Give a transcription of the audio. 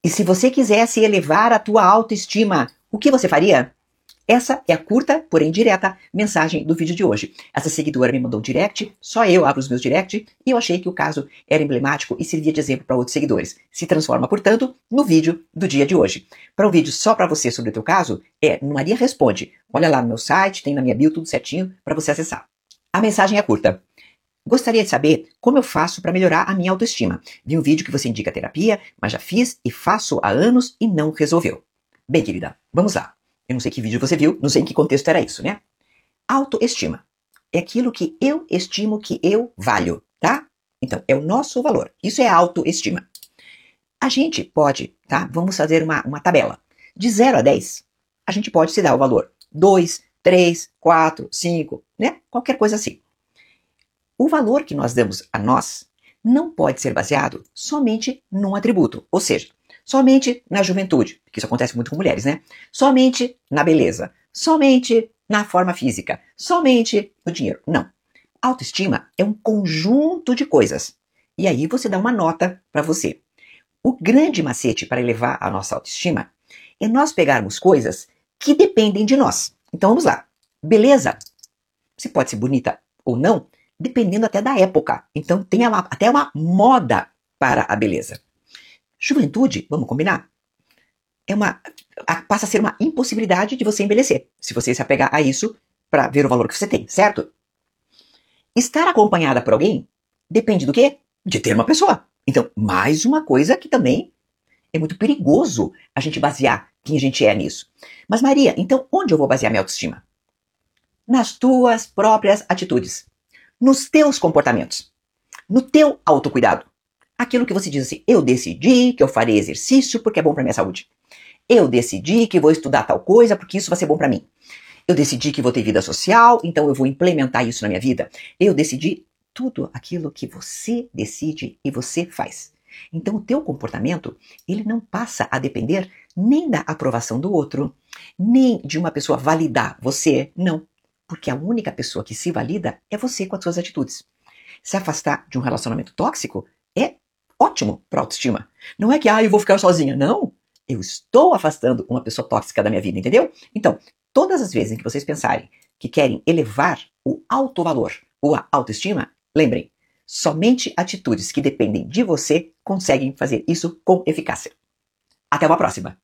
E se você quisesse elevar a tua autoestima, o que você faria? Essa é a curta, porém direta, mensagem do vídeo de hoje. Essa seguidora me mandou um direct, só eu abro os meus direct, e eu achei que o caso era emblemático e servia de exemplo para outros seguidores. Se transforma, portanto, no vídeo do dia de hoje. Para um vídeo só para você sobre o teu caso, Maria Responde. Olha lá no meu site, tem na minha bio tudo certinho para você acessar. A mensagem é curta. Gostaria de saber como eu faço para melhorar a minha autoestima. Vi um vídeo que você indica terapia, mas já fiz e faço há anos e não resolveu. Bem, querida, vamos lá. Eu não sei que vídeo você viu, não sei em que contexto era isso, né? Autoestima é aquilo que eu estimo que eu valho, tá? Então, é o nosso valor. Isso é autoestima. A gente pode, tá? Vamos fazer uma tabela. De 0 a 10, a gente pode se dar o valor 2, 3, 4, 5, né? Qualquer coisa assim. O valor que nós damos a nós não pode ser baseado somente num atributo, ou seja, somente na juventude, que isso acontece muito com mulheres, né? Somente na beleza, somente na forma física, somente no dinheiro. Não. Autoestima é um conjunto de coisas. E aí você dá uma nota para você. O grande macete para elevar a nossa autoestima é nós pegarmos coisas que dependem de nós. Então vamos lá. Beleza? Você pode ser bonita ou não, dependendo até da época. Então tem até uma moda para a beleza. Juventude, vamos combinar? Passa a ser uma impossibilidade de você envelhecer, se você se apegar a isso para ver o valor que você tem, certo? Estar acompanhada por alguém depende do quê? De ter uma pessoa. Então, mais uma coisa que também é muito perigoso a gente basear quem a gente é nisso. Mas Maria, então onde eu vou basear minha autoestima? Nas tuas próprias atitudes, nos teus comportamentos, no teu autocuidado. Aquilo que você diz assim, eu decidi que eu farei exercício porque é bom para minha saúde. Eu decidi que vou estudar tal coisa porque isso vai ser bom para mim. Eu decidi que vou ter vida social, então eu vou implementar isso na minha vida. Eu decidi tudo aquilo que você decide e você faz. Então o teu comportamento, ele não passa a depender nem da aprovação do outro, nem de uma pessoa validar você, não. Porque a única pessoa que se valida é você com as suas atitudes. Se afastar de um relacionamento tóxico é ótimo para a autoestima. Não é que, eu vou ficar sozinha. Não. Eu estou afastando uma pessoa tóxica da minha vida, entendeu? Então, todas as vezes em que vocês pensarem que querem elevar o autovalor ou a autoestima, lembrem, somente atitudes que dependem de você conseguem fazer isso com eficácia. Até uma próxima!